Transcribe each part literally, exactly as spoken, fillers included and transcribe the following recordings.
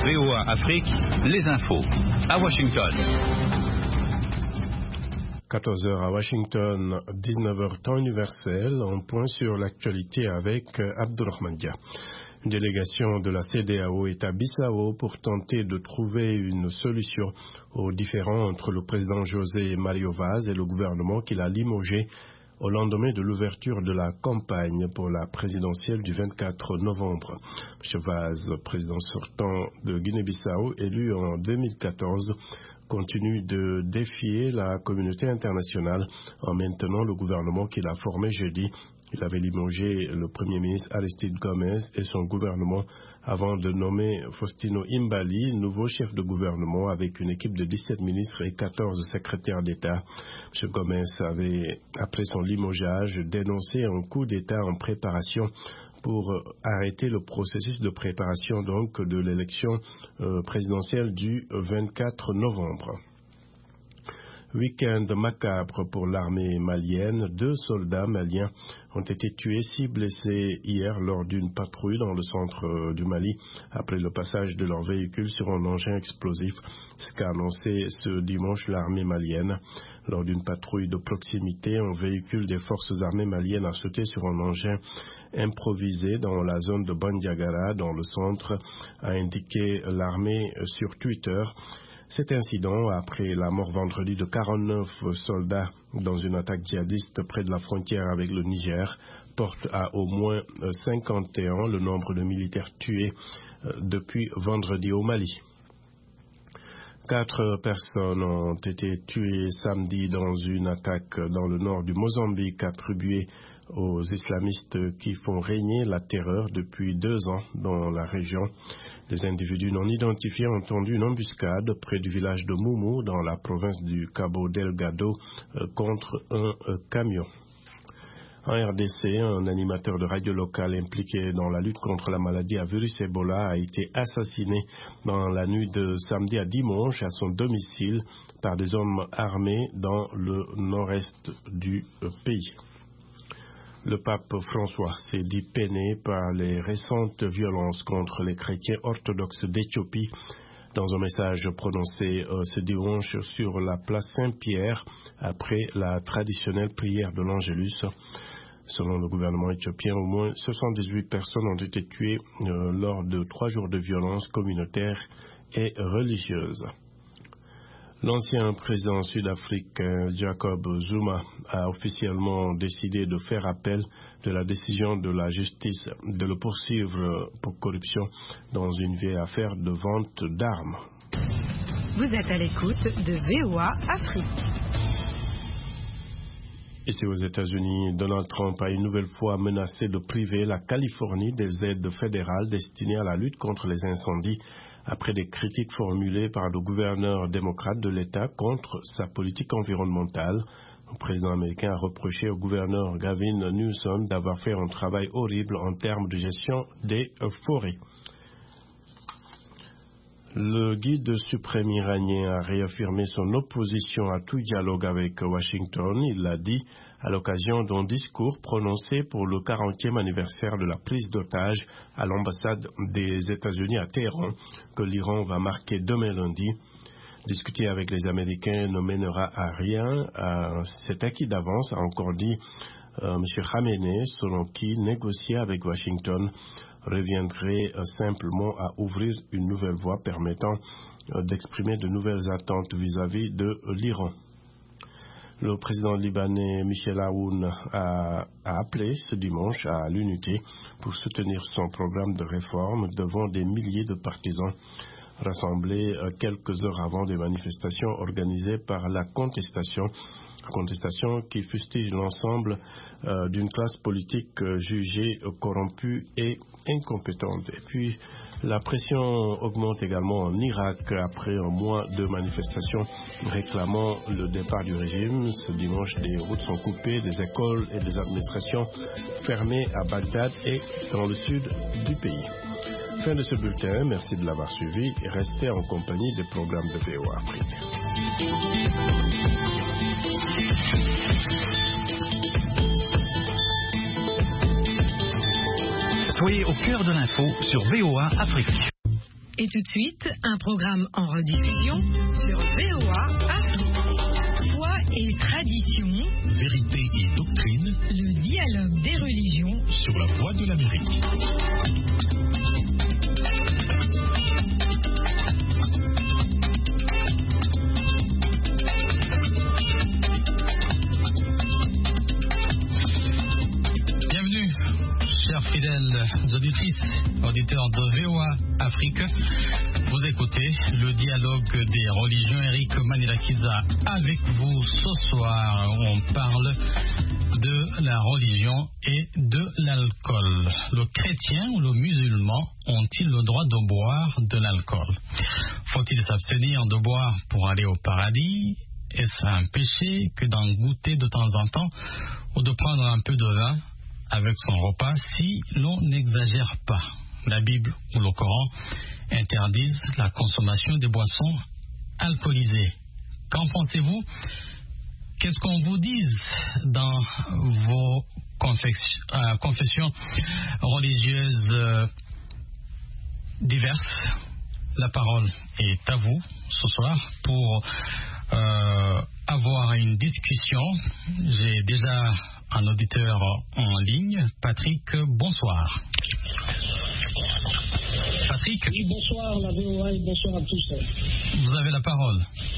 V O A Afrique, les infos. À Washington. quatorze heures à Washington, dix-neuf heures temps universel, on point sur l'actualité avec Abdulrahman Dia. Une délégation de la C D A O est à Bissau pour tenter de trouver une solution aux différends entre le président José Mario Vaz et le gouvernement qu'il a limogé au lendemain de l'ouverture de la campagne pour la présidentielle du vingt-quatre novembre. M. Vaz, président sortant de Guinée-Bissau, élu en deux mille quatorze, continue de défier la communauté internationale en maintenant le gouvernement qu'il a formé jeudi. Il avait limogé le Premier ministre Aristide Gomez et son gouvernement avant de nommer Faustino Imbali, nouveau chef de gouvernement avec une équipe de dix-sept ministres et quatorze secrétaires d'État. M. Gomez avait, après son limogeage, dénoncé un coup d'État en préparation pour arrêter le processus de préparation donc de l'élection euh, présidentielle du vingt-quatre novembre. Week-end macabre pour l'armée malienne. Deux soldats maliens ont été tués, six blessés hier lors d'une patrouille dans le centre du Mali après le passage de leur véhicule sur un engin explosif. Ce qu'a annoncé ce dimanche l'armée malienne. Lors d'une patrouille de proximité, un véhicule des forces armées maliennes a sauté sur un engin improvisé dans la zone de Bandiagara, dans le centre, a indiqué l'armée sur Twitter. Cet incident, après la mort vendredi de quarante-neuf soldats dans une attaque djihadiste près de la frontière avec le Niger, porte à au moins cinquante et un le nombre de militaires tués depuis vendredi au Mali. Quatre personnes ont été tuées samedi dans une attaque dans le nord du Mozambique attribuée aux islamistes qui font régner la terreur depuis deux ans dans la région. Des individus non identifiés ont tendu une embuscade près du village de Moumou dans la province du Cabo Delgado euh, contre un euh, camion. En R D C, un animateur de radio locale impliqué dans la lutte contre la maladie à virus Ebola a été assassiné dans la nuit de samedi à dimanche à son domicile par des hommes armés dans le nord-est du euh, pays. Le pape François s'est dit peiné par les récentes violences contre les chrétiens orthodoxes d'Éthiopie. Dans un message prononcé euh, ce dimanche sur la place Saint-Pierre après la traditionnelle prière de l'Angélus. Selon le gouvernement éthiopien, au moins soixante-dix-huit personnes ont été tuées euh, lors de trois jours de violences communautaires et religieuses. L'ancien président sud-africain Jacob Zuma a officiellement décidé de faire appel de la décision de la justice de le poursuivre pour corruption dans une vieille affaire de vente d'armes. Vous êtes à l'écoute de V O A Afrique. Ici aux États-Unis, Donald Trump a une nouvelle fois menacé de priver la Californie des aides fédérales destinées à la lutte contre les incendies après des critiques formulées par le gouverneur démocrate de l'État contre sa politique environnementale. Le président américain a reproché au gouverneur Gavin Newsom d'avoir fait un travail horrible en termes de gestion des forêts. Le guide suprême iranien a réaffirmé son opposition à tout dialogue avec Washington. Il l'a dit à l'occasion d'un discours prononcé pour le quarantième anniversaire de la prise d'otages à l'ambassade des États-Unis à Téhéran, que l'Iran va marquer demain lundi. Discuter avec les Américains ne mènera à rien. C'est acquis d'avance, a encore dit euh, M. Khamenei, selon qui négocier avec Washington reviendrait euh, simplement à ouvrir une nouvelle voie permettant euh, d'exprimer de nouvelles attentes vis-à-vis de euh, l'Iran. Le président libanais Michel Aoun a, a appelé ce dimanche à l'unité pour soutenir son programme de réforme devant des milliers de partisans rassemblés euh, quelques heures avant des manifestations organisées par la contestation. Contestation qui fustige l'ensemble euh, d'une classe politique euh, jugée euh, corrompue et incompétente. Et puis, la pression augmente également en Irak après un mois de manifestations réclamant le départ du régime. Ce dimanche, des routes sont coupées, des écoles et des administrations fermées à Bagdad et dans le sud du pays. Fin de ce bulletin, merci de l'avoir suivi et restez en compagnie des programmes de V O A Afrique. Soyez au cœur de l'info sur V O A Afrique. Et tout de suite, un programme en rediffusion sur V O A Afrique. Foi et tradition, vérité et doctrine, le dialogue des religions sur la voie de l'Amérique. Fidèles auditrices, auditeurs de V O A Afrique, vous écoutez le dialogue des religions. Eric Manilakiza avec vous ce soir. On parle de la religion et de l'alcool. Le chrétien ou le musulman ont-ils le droit de boire de l'alcool? Faut-il s'abstenir de boire pour aller au paradis? Est-ce un péché que d'en goûter de temps en temps ou de prendre un peu de vin avec son repas si l'on n'exagère pas? La Bible ou le Coran interdisent la consommation des boissons alcoolisées. Qu'en pensez-vous? Qu'est-ce qu'on vous dit dans vos confessions, euh, confessions religieuses euh, diverses? La parole est à vous ce soir pour euh, avoir une discussion. J'ai déjà un auditeur en ligne. Patrick, bonsoir. Patrick. Oui, bonsoir la V O A et bonsoir à tous. Vous avez la parole.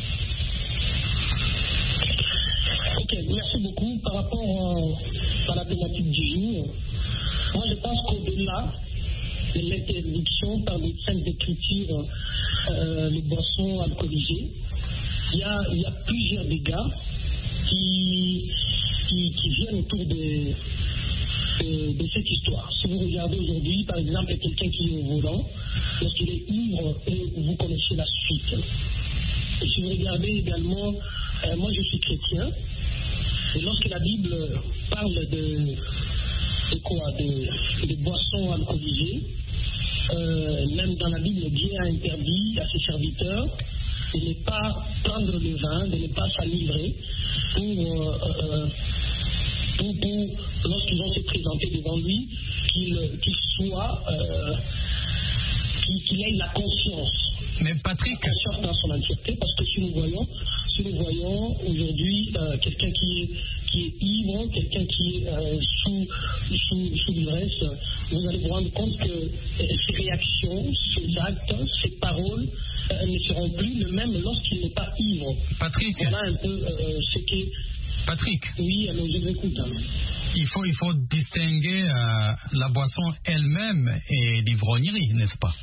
Ok, merci beaucoup. Par rapport à, à la thématique du jour, moi je pense qu'au-delà de l'interdiction par les saintes écritures, euh, les boissons alcoolisées, il y a, il y a plusieurs dégâts qui Qui, qui viennent autour de, de, de cette histoire. Si vous regardez aujourd'hui, par exemple, quelqu'un qui est au volant, lorsqu'il est ivre, et vous connaissez la suite. Et si vous regardez également, euh, moi je suis chrétien, et lorsque la Bible parle de, de quoi, de, de boissons alcoolisées, euh, même dans la Bible, Dieu a interdit à ses serviteurs de ne pas prendre le vin, de ne pas s'enivrer pour, euh, pour, pour lorsqu'ils vont se présenter devant lui, qu'il qu'il soit, euh, qu'il qu'il ait la conscience. Mais Patrick, la conscience dans son entièreté, parce que si nous voyons, si nous voyons aujourd'hui euh, quelqu'un qui est, qui est ivre, quelqu'un qui est euh, sous, sous, sous l'ivresse, vous allez vous rendre compte que euh, ses réactions, ses actes, ses paroles euh, ne seront plus le même lorsqu'il n'est pas ivre. Patrick, voilà un peu euh, ce que... Patrick. Oui, alors je vous écoute. Hein. Il faut, il faut distinguer euh, la boisson elle-même et l'ivrognerie, n'est-ce pas?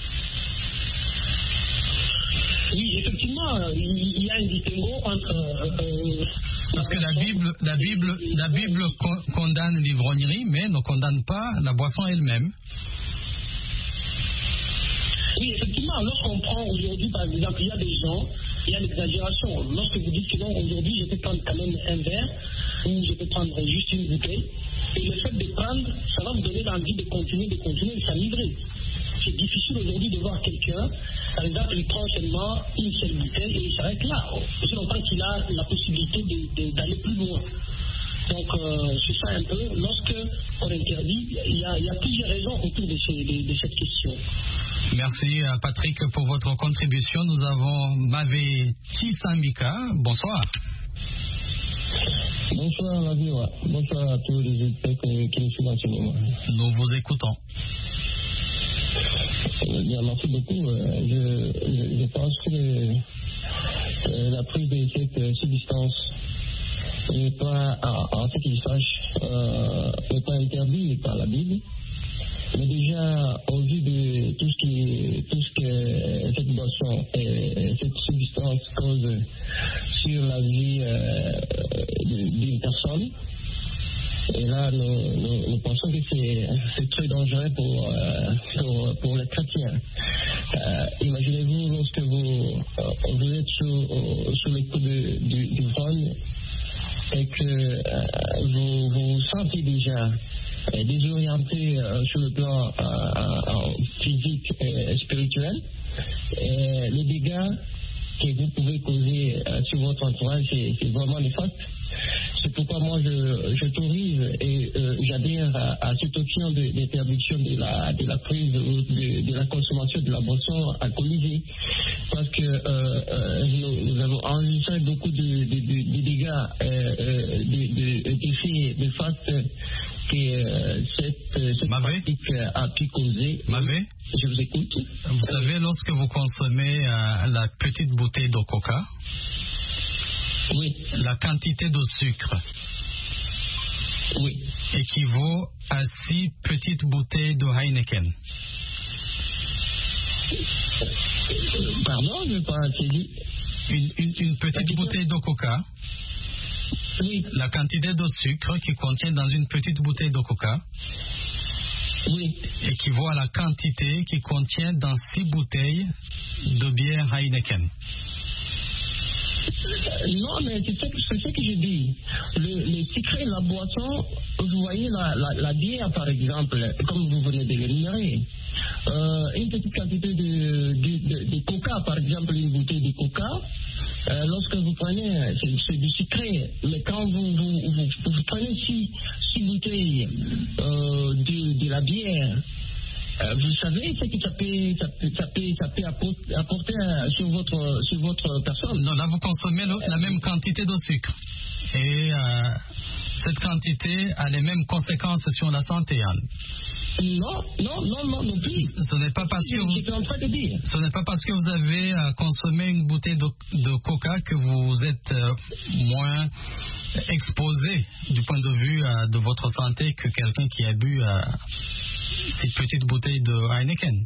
Oui, effectivement, il y a un distinguo entre... Euh, Parce que la Bible, la Bible, la Bible con- condamne l'ivrognerie, mais ne condamne pas la boisson elle-même. Oui, effectivement, lorsqu'on prend aujourd'hui, par exemple, il y a des gens, il y a l'exagération. Lorsque vous dites que non, aujourd'hui, je peux prendre quand même un verre, ou je peux prendre juste une bouteille, et le fait de prendre, ça va vous donner l'envie de continuer, de continuer, de s'enivrer. C'est difficile aujourd'hui de voir quelqu'un, par exemple, il prend seulement une seule bouteille et il s'arrête là. Aussi longtemps qu'il a la possibilité de, de, d'aller plus loin. Donc, euh, c'est ça un peu. Lorsque on interdit, il y a, il y a plusieurs raisons autour de, ce, de, de cette question. Merci Patrick pour votre contribution. Nous avons Mavé Chisambika. Bonsoir. Bonsoir la vie, bonsoir à tous les auditeurs qui nous suivent en ce moment. Nous vous écoutons. Euh, bien, merci beaucoup. Euh, je, je, je pense que le, euh, la prise de cette euh, substance n'est pas, en ce qu'il sache, euh, n'est pas interdite par la Bible. Mais déjà, au vu de tout ce, qui, tout ce que cette boisson et cette substance cause sur la vie euh, d'une personne, et là, nous, nous, nous pensons que c'est, c'est très dangereux pour, euh, pour, pour les chrétiens. Euh, imaginez-vous lorsque vous, euh, vous êtes sous, sous le coup de, du, du rhum et que euh, vous vous sentez déjà euh, désorienté euh, sur le plan euh, euh, physique et spirituel. Et les dégâts que vous pouvez causer euh, sur votre entourage, c'est, c'est vraiment néfaste. C'est pourquoi moi je j'autorise et euh, j'adhère à, à cette option de, d'interdiction de la, de la prise ou de, de la consommation de la boisson alcoolisée. Parce que euh, euh, nous, nous avons enregistré beaucoup de, de, de, de dégâts, euh, euh, de, de, d'effets de face que euh, cette, cette pratique a pu causer. Mavé, je vous écoute. Vous savez, lorsque vous consommez euh, la petite bouteille de coca, oui. La quantité de sucre oui. équivaut à six petites bouteilles de Heineken. Pardon, je n'ai pas saisi. Une, une, une petite bouteille de coca, oui. La quantité de sucre qui contient dans une petite bouteille de coca oui. équivaut à la quantité qui contient dans six bouteilles de bière Heineken. Non, mais c'est ce, c'est ce que je dis. Le, le sucré, la boisson, vous voyez la, la, la bière par exemple, comme vous venez de l'énumérer. Euh, une petite quantité de, de, de, de coca, par exemple, une bouteille de coca, euh, lorsque vous prenez, c'est, c'est du sucré, mais quand vous, vous, vous, vous prenez six, six bouteilles euh, de, de la bière, Euh, vous savez ce que ça peut, ça peut, ça peut, ça peut apporter, apporter sur, votre, sur votre personne. Non, là vous consommez le, la même quantité de sucre. Et euh, cette quantité a les mêmes conséquences sur la santé, Anne. Non, non, non, non, non plus. Ce n'est pas parce que vous, en train de dire. Ce n'est pas parce que vous avez euh, consommé une bouteille de, de coca que vous êtes euh, moins exposé du point de vue euh, de votre santé que quelqu'un qui a bu euh, cette petite bouteille de Heineken.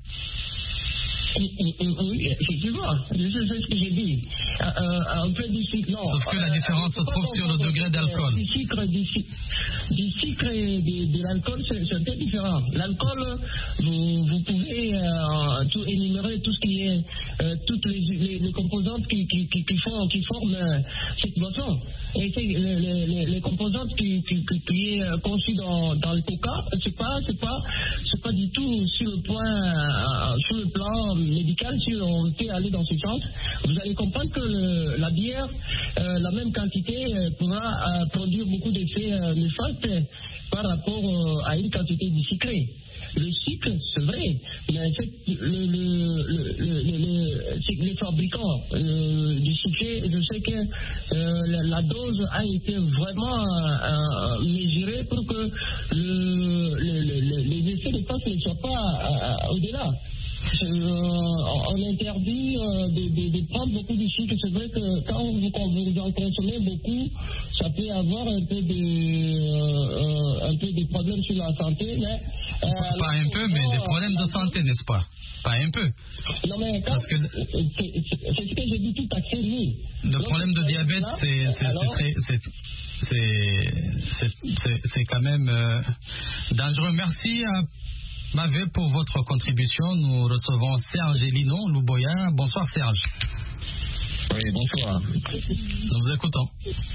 Oui, effectivement, c'est ce que j'ai dit. Euh, euh, un peu du sucre, non. Sauf que la différence euh, se trouve sur le degré d'alcool. Du sucre, du, du sucre et de, de l'alcool, c'est, c'est un peu différent. L'alcool, vous, vous pouvez euh, tout énumérer tout ce qui est, euh, toutes les, les, les composantes qui, qui, qui, qui, font, qui forment euh, cette boisson. Et c'est les, les, les composantes qui, qui, qui, qui est conçues dans, dans le coca, c'est pas, c'est pas, c'est pas du tout sur le point, euh, sur le plan médical, si on peut aller dans ce sens, vous allez comprendre que le, la bière, euh, la même quantité, euh, pourra euh, produire beaucoup d'effets euh, néfastes par rapport euh, à une quantité de sucré. Le sucre, c'est vrai, mais c'est le, le, le, le, le, c'est les fabricants euh, du sucré, je sais que euh, la, la dose a été vraiment euh, mesurée pour que le, le, le, les effets de face ne soient pas euh, au-delà. Euh, on interdit euh, de, de, de prendre beaucoup de sucre. C'est vrai que quand vous, quand vous en consommez beaucoup, ça peut avoir un peu de, euh, un peu de problèmes sur la santé. Mais, euh, pas un peu, mais des problèmes de santé, n'est-ce pas? Pas un peu. Non, mais quand, Parce que c'est, c'est, c'est ce que j'ai dit tout à fait, oui. Le Donc, problème de diabète, là, c'est, c'est, alors, c'est très... C'est... C'est, c'est, c'est quand même euh, dangereux. Merci à Mavé pour votre contribution. Nous recevons Serge Elino Louboya. Bonsoir Serge. Oui, bonsoir. Nous vous écoutons.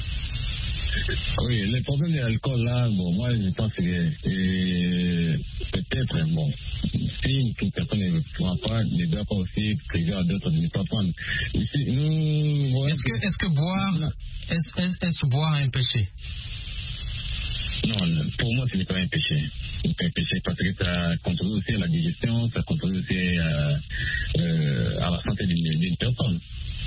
Oui, le problème de l'alcool là, bon, moi je pense que c'est peut-être, bon, si toute personne ne prend pas, ne doit pas aussi prévenir à d'autres de ne pas prendre. Ici, nous, est-ce que, est-ce que boire, est-ce, est-ce, est-ce boire un péché? Non, pour moi, ce n'est pas un péché. C'est pas un péché parce que ça contribue aussi à la digestion, ça contribue aussi à, euh, à la santé d'une, d'une personne.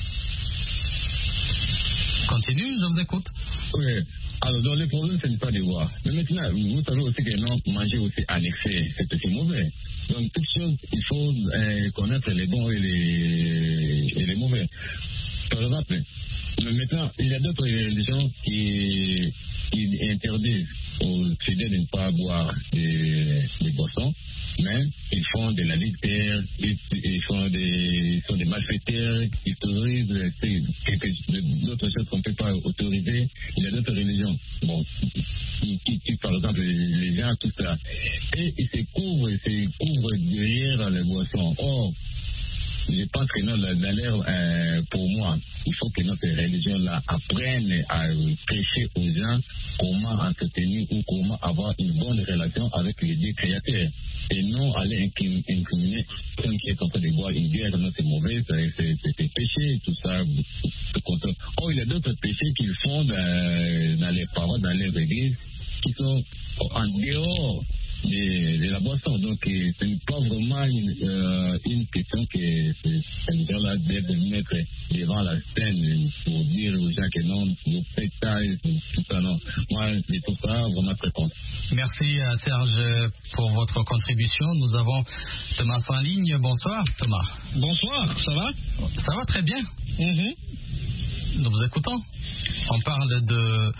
Continue, je vous écoute. Oui. Alors, donc, le problème, ce n'est pas de boire. Mais maintenant, vous savez aussi que non, manger aussi en excès, c'est aussi mauvais. Donc, toute chose, il faut euh, connaître les bons et les, et les mauvais. Par exemple, mais maintenant, il y a d'autres religions qui, qui interdisent aux fidèles de ne pas boire des, des boissons, mais ils font de la litière, ils, ils font des, ils sont des malfaiteurs, ils autorisent quelque, d'autres choses qu'on ne peut pas autoriser. Il y a d'autres religions, bon, qui, qui par exemple les gens, tout ça, et ils se couvrent, ils se couvrent derrière les boissons. Or, je pense que non, d'ailleurs, euh, pour moi, il faut que notre religion-là apprenne à prêcher aux gens comment entretenir ou comment avoir une bonne relation avec les dieux créateurs. Et non aller incriminer quelqu'un qui est en train de boire une bière, non, c'est mauvais, c'est, c'est, c'est péché, tout ça. Tout oh, il y a d'autres péchés qu'ils font dans, dans les paroles, dans les églises, qui sont en dehors de, de la boisson. Donc, ce n'est pas vraiment une, euh, une question que c'est là de mettre devant la scène pour dire aux gens que non, vous faites ça, tout ça, non. Moi, je trouve ça vraiment très compte. Merci Serge pour votre contribution. Nous avons Thomas en ligne. Bonsoir Thomas. Bonsoir, ça va? Ça va très bien. Mm-hmm. Nous vous écoutons. On parle de,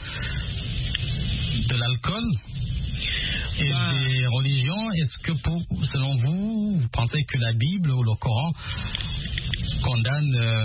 de l'alcool et bah. des religions. Est-ce que pour, selon vous, vous pensez que la Bible ou le Coran condamne euh,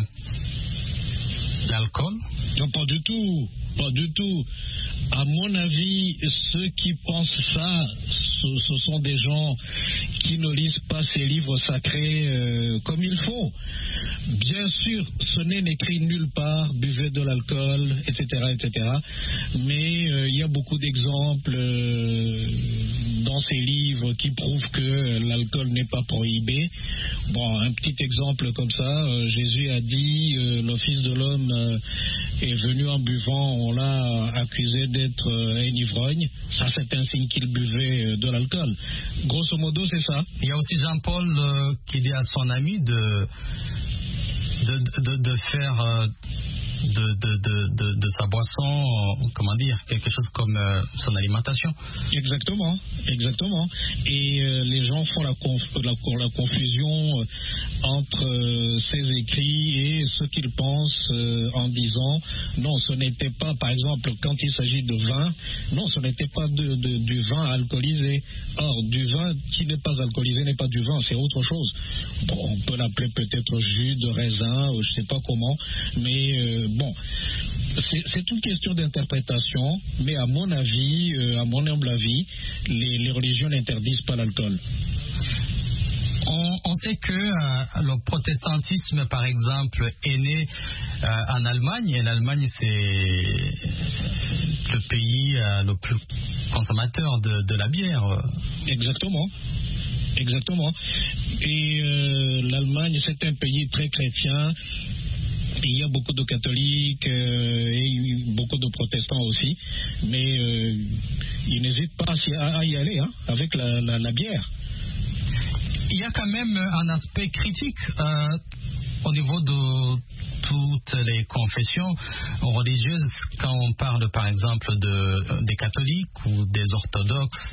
l'alcool? Non, pas du tout. Pas du tout. À mon avis, ceux qui pensent ça, ce, ce sont des gens qui ne lisent pas ces livres sacrés euh, comme il faut. Bien sûr, ce n'est écrit nulle part, buvez de l'alcool, et cetera, et cetera. Mais euh, il y a beaucoup d'exemples euh, dans ces livres qui prouvent que l'alcool n'est pas prohibé. Bon, un petit exemple comme ça, euh, Jésus a dit, euh, le Fils de l'homme euh, est venu en buvant, on l'a accusé d'être euh, un ivrogne. Ça, c'est un signe qu'il buvait euh, de l'alcool. Grosso modo, c'est ça. Il y a aussi Jean-Paul euh, qui dit à son ami de... De, de, de faire euh, de, de, de, de, de sa boisson, euh, comment dire, quelque chose comme euh, son alimentation. Exactement, exactement. Et euh, les gens font la, conf- la, la confusion euh, entre euh, ces écrits et ce qu'ils pensent euh, en disant non, ce n'était pas, par exemple, quand il s'agit de vin, non, ce n'était pas de, de, du vin alcoolisé. Or, du vin qui n'est pas alcoolisé n'est pas du vin, c'est autre chose. Bon, on peut l'appeler peut-être jus de raisin, ou je ne sais pas comment, mais euh, bon, c'est, c'est une question d'interprétation, mais à mon avis, euh, à mon humble avis, les, les religions n'interdisent pas l'alcool. On, on sait que euh, le protestantisme, par exemple, est né euh, en Allemagne, et l'Allemagne, c'est le pays euh, le plus consommateur de, de la bière. Exactement. Exactement. Et euh, l'Allemagne, c'est un pays très chrétien. Il y a beaucoup de catholiques euh, et beaucoup de protestants aussi. Mais euh, ils n'hésitent pas à, à y aller hein, avec la, la, la bière. Il y a quand même un aspect critique euh, au niveau de toutes les confessions religieuses quand on parle par exemple de, des catholiques ou des orthodoxes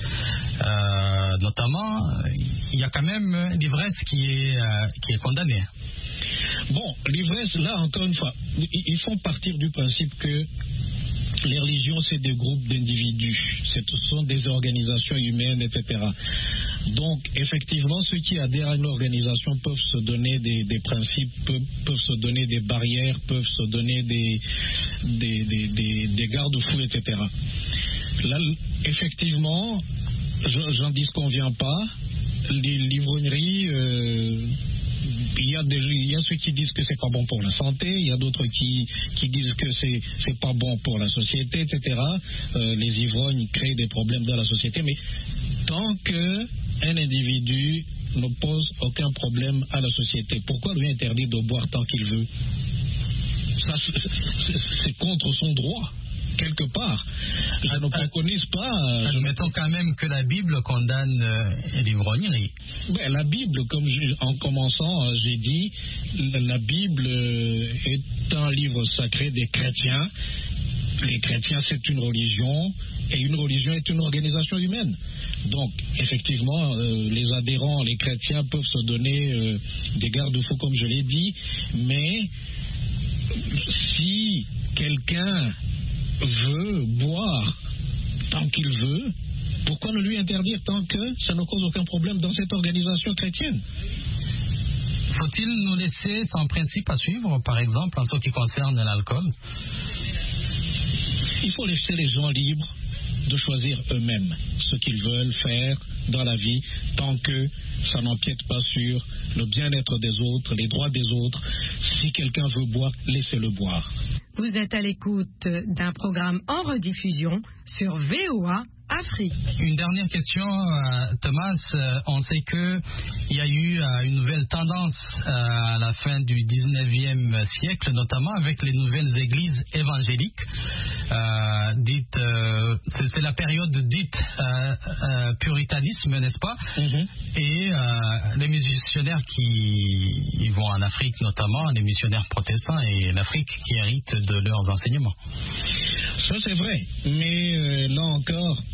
euh, notamment, il y a quand même l'ivresse qui est, euh, qui est condamnée. Bon, l'ivresse, là encore une fois, ils font partir du principe que les religions, c'est des groupes d'individus, ce sont des organisations humaines, et cetera. Donc, effectivement, ceux qui adhèrent à une organisation peuvent se donner des, des principes, peuvent, peuvent se donner des barrières, peuvent se donner des, des, des, des, des garde-fous, et cetera. Là, effectivement, je, j'en disconviens pas. Les l'ivrognerie, euh, il y a des, il y a ceux qui disent que c'est pas bon pour la santé, il y a d'autres qui, qui disent que c'est, c'est pas bon pour la société, et cetera. Euh, les ivrognes créent des problèmes dans la société, mais tant que un individu ne pose aucun problème à la société, pourquoi lui interdire de boire tant qu'il veut? Ça, c'est, c'est contre son droit. Quelque part. Je ne préconise pas. Admettons quand même que la Bible condamne euh, l'ivrognerie. Ben, la Bible, comme je, en commençant, j'ai dit, la Bible est un livre sacré des chrétiens. Les chrétiens, c'est une religion, et une religion est une organisation humaine. Donc, effectivement, euh, les adhérents, les chrétiens peuvent se donner euh, des garde-fous, comme je l'ai dit, mais si quelqu'un veut boire tant qu'il veut, pourquoi ne lui interdire tant que ça ne cause aucun problème dans cette organisation chrétienne? Faut-il nous laisser sans principe à suivre, par exemple, en ce qui concerne l'alcool? Il faut laisser les gens libres de choisir eux-mêmes ce qu'ils veulent faire dans la vie, tant que ça n'empiète pas sur le bien-être des autres, les droits des autres. Si quelqu'un veut boire, laissez-le boire. Vous êtes à l'écoute d'un programme en rediffusion sur V O A Afrique. Une dernière question, euh, Thomas. Euh, on sait que il y a eu euh, une nouvelle tendance euh, à la fin du dix-neuvième siècle, notamment avec les nouvelles églises évangéliques. Euh, dites, euh, c'est, c'est la période dite euh, euh, puritanisme, n'est-ce pas? Mm-hmm. Et euh, les missionnaires qui ils vont en Afrique, notamment les missionnaires protestants, et l'Afrique qui hérite de leurs enseignements. Ça c'est vrai, mais euh, là encore,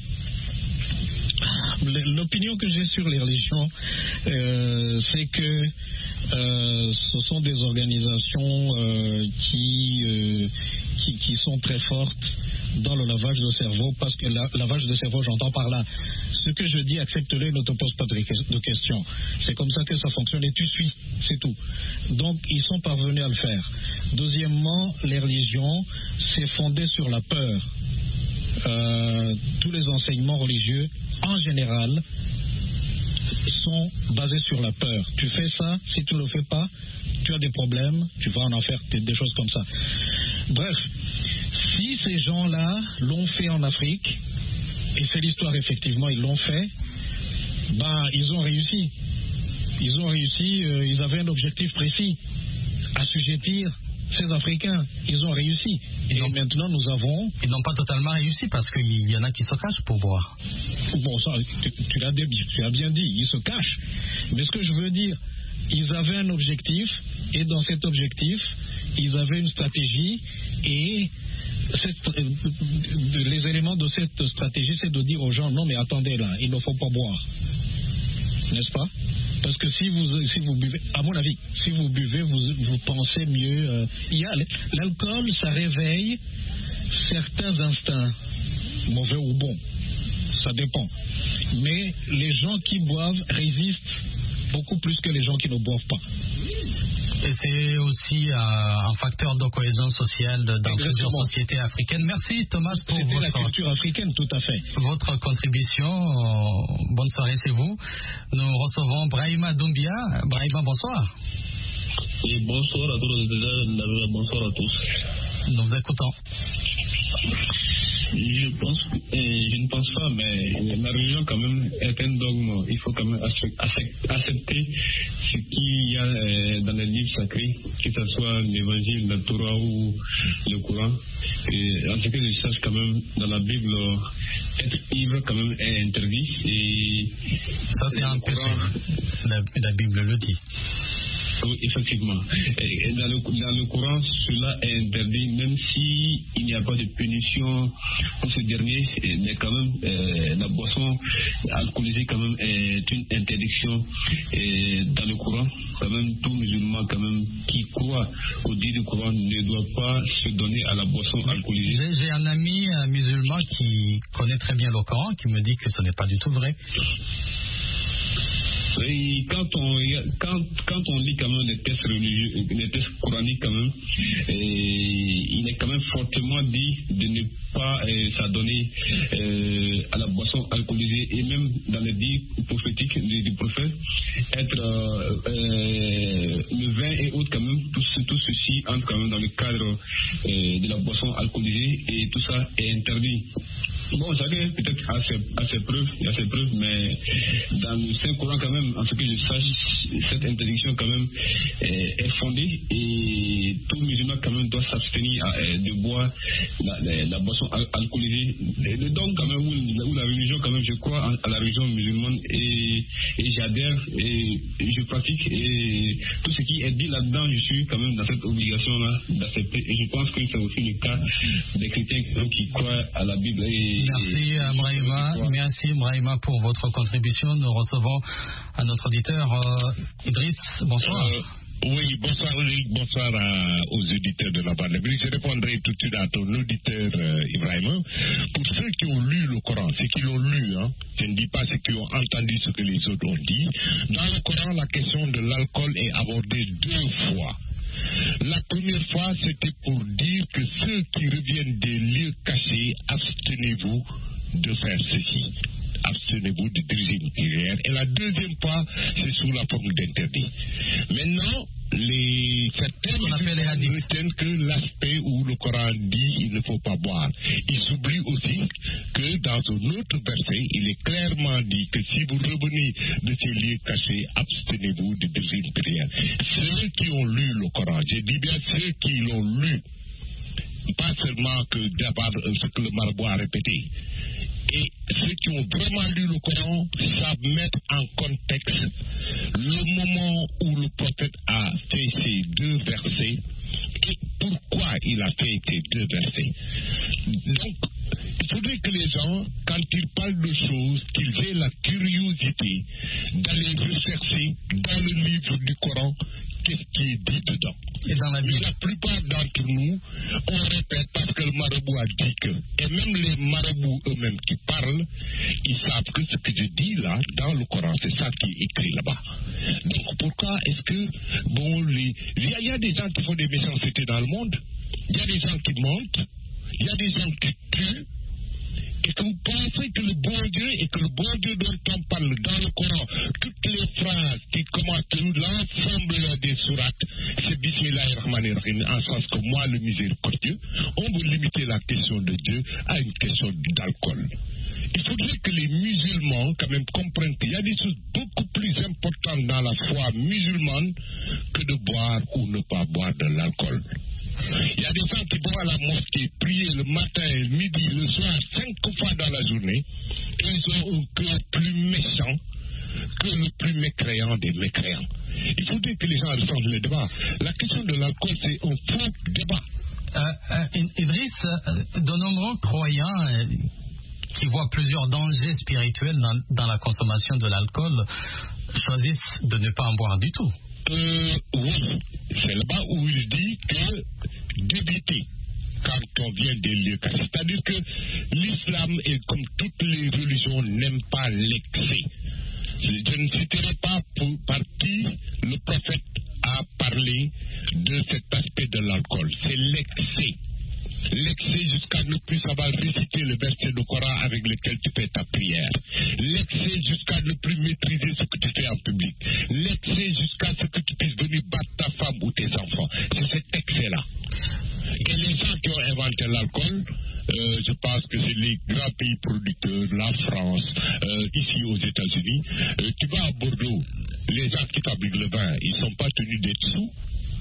l'opinion que j'ai sur les religions, euh, c'est que euh, ce sont des organisations euh, qui, euh, qui qui sont très fortes dans le lavage de cerveau, parce que la, lavage de cerveau, j'entends par là, ce que je dis, accepte-le, ne te pose pas de, de questions. C'est comme ça que ça fonctionne et tu suis, c'est tout. Donc, ils sont parvenus à le faire. Deuxièmement, les religions, c'est fondé sur la peur. Euh, tous les enseignements religieux, en général, sont basés sur la peur. Tu fais ça, si tu ne le fais pas, tu as des problèmes, tu vas en en faire des, des choses comme ça. Bref, si ces gens-là l'ont fait en Afrique, et c'est l'histoire, effectivement, ils l'ont fait, ben, ils ont réussi. Ils ont réussi, euh, ils avaient un objectif précis, assujettir ces Africains. Ils ont réussi. Ils et maintenant, nous avons... Ils n'ont pas totalement réussi, parce qu'il y en a qui se cachent pour boire. Bon, ça, tu, tu, l'as, tu as bien dit, ils se cachent. Mais ce que je veux dire, ils avaient un objectif, et dans cet objectif, ils avaient une stratégie, et... Cette, les éléments de cette stratégie, c'est de dire aux gens, non mais attendez là, il ne faut pas boire, n'est-ce pas? Parce que si vous, si vous buvez, à mon avis, si vous buvez, vous, vous pensez mieux. Euh, il y a, l'alcool, ça réveille certains instincts, mauvais ou bons, ça dépend. Mais les gens qui boivent résistent beaucoup plus que les gens qui ne boivent pas. Et c'est aussi euh, un facteur de cohésion sociale dans Exactement. Plusieurs sociétés africaines. Merci Thomas pour C'était votre, la culture africaine, tout à fait. votre contribution. Bonne soirée, c'est vous. Nous recevons Brahima Doumbia. Brahima, bonsoir. Et bonsoir à tous les auditeurs, bonsoir à tous. Nous vous écoutons. Je pense, euh, je ne pense pas, mais la religion quand même est un dogme. Il faut quand même accepter ce qu'il y a euh, dans les livres sacrés, que ce soit l'évangile, la Torah ou le Coran. Et en ce que je sache quand même, dans la Bible, être ivre quand même est interdit. Et ça c'est un péché. La, la Bible le dit. Oui, effectivement. Et dans, le, dans le Coran, cela est interdit, même si il n'y a pas de punition pour ce dernier, mais quand même, euh, la boisson alcoolisée quand même est une interdiction. Et dans le Coran, quand même, tout musulman quand même qui croit au dit du Coran ne doit pas se donner à la boisson alcoolisée. J'ai, j'ai un ami un musulman qui connaît très bien le Coran, qui me dit que ce n'est pas du tout vrai. Et quand on, quand, quand on lit quand même les textes religieux, les textes coraniques quand même, et il est quand même fortement dit de ne pas euh, s'adonner euh, à la boisson alcoolisée, et même dans les dits prophétiques du, du prophète, être euh, euh, le vin et autres quand même, tout, tout ceci entre quand même dans le cadre euh, de la boisson alcoolisée, et tout ça est interdit. Bon, chacun peut-être a ses, a ses preuves, il y a ses preuves, mais dans le Saint-Coran quand même, en ce que je sache, cette interdiction quand même est, est fondée, et tout musulman quand même doit s'abstenir à, de boire la, la, la boisson al- alcoolisée. Et donc quand même, où, où la religion quand même, je crois à la religion musulmane, et, et j'adhère, et, et je pratique, et tout ce qui est dit là-dedans, je suis quand même dans cette obligation-là d'accepter, et je pense que c'est aussi le cas des chrétiens qui croient à la Bible. Et, Merci Brahima, merci Brahima pour votre contribution. Nous recevons un autre auditeur, euh, Idriss, bonsoir. Euh, oui, bonsoir Loïc, bonsoir à, aux auditeurs de la Voix de l'Amérique. Je répondrai tout de suite à ton auditeur euh, Ibrahima. Pour ceux qui ont lu le Coran, ceux qui l'ont lu, hein, je ne dis pas ceux qui ont entendu ce que les autres ont dit. Dans le Coran, la question de l'alcool est abordée deux fois. La première fois, c'était pour dire que ceux qui reviennent des lieux cachés, abstenez-vous de faire ceci. Abstenez-vous de diriger une prière. Et la deuxième fois, c'est sous la forme d'interdit. Maintenant, les certains... Ce qu'on appelle les hadiths. retiennent que l'aspect où le Coran dit il ne faut pas boire. Ils oublient aussi que dans un autre verset, il est clairement dit que si vous revenez de ces lieux cachés, abstenez-vous de dire une prière. Ceux qui ont lu le Coran, j'ai dit bien ceux qui l'ont lu, pas seulement que d'abord ce que le marabout a répété. Et ceux qui ont vraiment lu le Coran savent mettre en contexte le moment où le prophète a fait ces deux versets et pourquoi il a fait ces deux versets. Donc, il faudrait que les gens, quand ils parlent de choses, qu'ils aient la curiosité d'aller rechercher dans le livre du Coran qu'est-ce qui est dit dedans. Et dans la Bible. La plupart d'entre nous, on répète parce que le marabout a dit que. Et même les marabouts eux-mêmes qui parlent, ils savent que ce que je dis là, dans le Coran, c'est ça qui est écrit là-bas. Donc pourquoi est-ce que, bon, les... il y, a, il y a des gens qui font des méchancetés dans le monde, il y a des gens qui mentent, il y a des gens qui tuent, et que vous pensez que le bon Dieu, et que le bon Dieu dont on parle dans le Coran, toutes les phrases qui commencent l'ensemble des sourates, c'est Bismillahirrahmanirrahim, en sens que moi, le miséricordieux, on veut limiter la question de Dieu à une question d'alcool. Il faudrait que les musulmans, quand même, comprennent qu'il y a des choses beaucoup plus importantes dans la foi musulmane que de boire ou ne pas boire de l'alcool. Il y a des gens qui vont à la mosquée prier le matin, le midi, le soir, cinq fois dans la journée, et ils ont un cœur plus méchant que le plus mécréant des mécréants. Il faudrait que les gens ressentent le débat. La question de l'alcool, c'est un faux débat. Euh, euh, Idriss, euh, de nombreux croyants euh, qui voient plusieurs dangers spirituels dans, dans la consommation de l'alcool choisissent de ne pas en boire du tout. Euh, oui, c'est là-bas où il dit que d'éviter quand on vient des lieux cachés. C'est-à-dire que l'islam, est comme toutes les religions, n'aime pas l'excès. Je ne citerai pas pour, par qui le prophète a parlé de cet aspect de l'alcool. C'est l'excès. L'excès jusqu'à ne plus savoir réciter le verset du Coran avec lequel tu fais ta prière. L'excès jusqu'à ne plus maîtriser ce que tu fais en public. L'excès jusqu'à ce que tu puisses venir battre ta femme ou tes enfants. C'est cet excès-là. Et les gens qui ont inventé l'alcool, euh, je pense que c'est les grands pays producteurs, la France, euh, ici aux États-Unis. Euh, tu vas à Bordeaux, les gens qui fabriquent le vin, ils ne sont pas tenus d'être sous.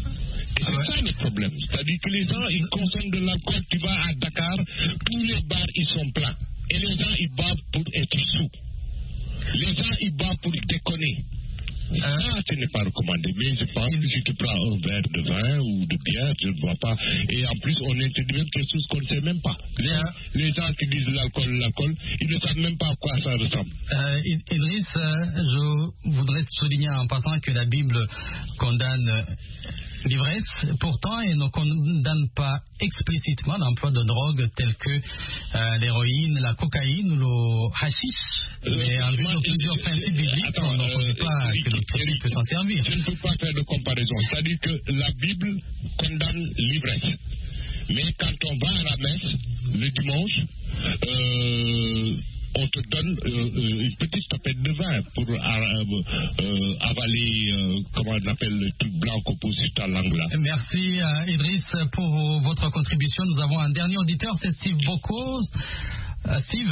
Et c'est ça le problème. C'est-à-dire que les gens, ils consomment de l'alcool. Tu vas à Dakar, tous les bars, ils sont pleins. Et les gens, ils boivent pour être sous. Les gens, ils boivent pour déconner. Ça, ce n'est pas recommandé. Mais je pense que si tu prends un verre de vin ou de bière, je ne vois pas. Et en plus, on introduit même quelque chose qu'on ne sait même pas. Les, les gens qui disent l'alcool, l'alcool, ils ne savent même pas à quoi ça ressemble. Euh, Idriss, euh, je voudrais souligner en passant que la Bible condamne l'ivresse, pourtant elle ne condamne pas explicitement l'emploi de drogues telles que euh, l'héroïne, la cocaïne ou le hashish. Euh, Mais en vue de plusieurs principes bibliques, on ne reconnaît pas que le chrétien peut s'en servir. Je ne peux pas faire de comparaison. C'est-à-dire que la Bible condamne l'ivresse. Mais quand on va à la messe le dimanche, euh, on te donne euh, une petite tapette de vin pour euh, euh, avaler, euh, comment on appelle, le truc blanc qu'on pose sur ta langue là. Merci euh, Idriss pour votre contribution. Nous avons un dernier auditeur, c'est Steve Bocco. Euh, Steve.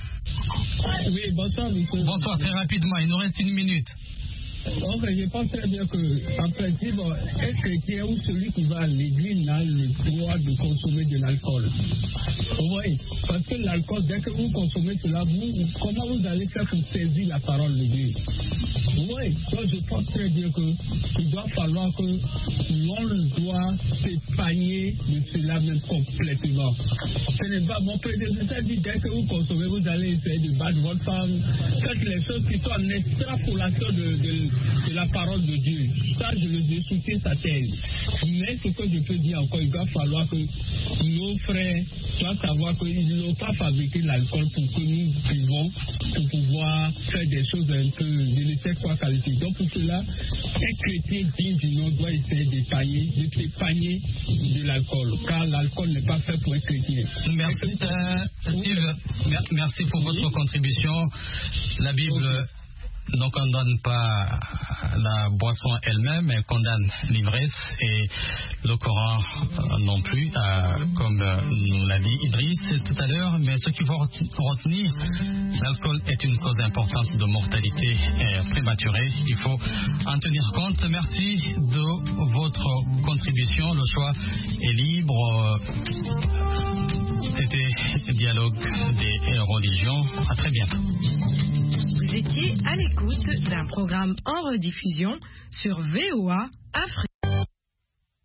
Oui, bonsoir, monsieur. Bonsoir, très rapidement, il nous reste une minute. Donc, je pense très bien que, en principe, un chrétien ou celui qui va à l'église n'a le droit de consommer de l'alcool. Oui, parce que l'alcool, dès que vous consommez cela, vous, comment vous allez faire pour saisir la parole de Dieu? Oui, donc je pense très bien qu'il doit falloir que l'on doit s'épargner de cela même complètement. Ce n'est pas mon prédécesseur dit, dès que vous consommez, vous allez essayer de battre votre femme. Faites les choses qui sont en extrapolation de, de de la parole de Dieu. Ça, je le soutiens sa thèse. Mais ce que je peux dire encore, il va falloir que nos frères doivent savoir qu'ils n'ont pas fabriqué l'alcool pour que nous vivons, pour pouvoir faire des choses un peu, je ne sais quoi qualifier. Donc pour cela, un chrétien digne du nom doit essayer d'épargner, de s'épargner de l'alcool, car l'alcool n'est pas fait pour un chrétien. Merci, euh, Steve, merci pour votre contribution. La Bible... ne condamne pas la boisson elle-même, mais condamne l'ivresse et le Coran euh, non plus, euh, comme euh, nous l'a dit Idriss tout à l'heure. Mais ce qu'il faut retenir, l'alcool est une cause importante de mortalité euh, prématurée. Il faut en tenir compte. Merci de votre contribution. Le choix est libre. C'était le dialogue des religions. À très bientôt. Vous étiez à l'écoute d'un programme en rediffusion sur V O A Afrique.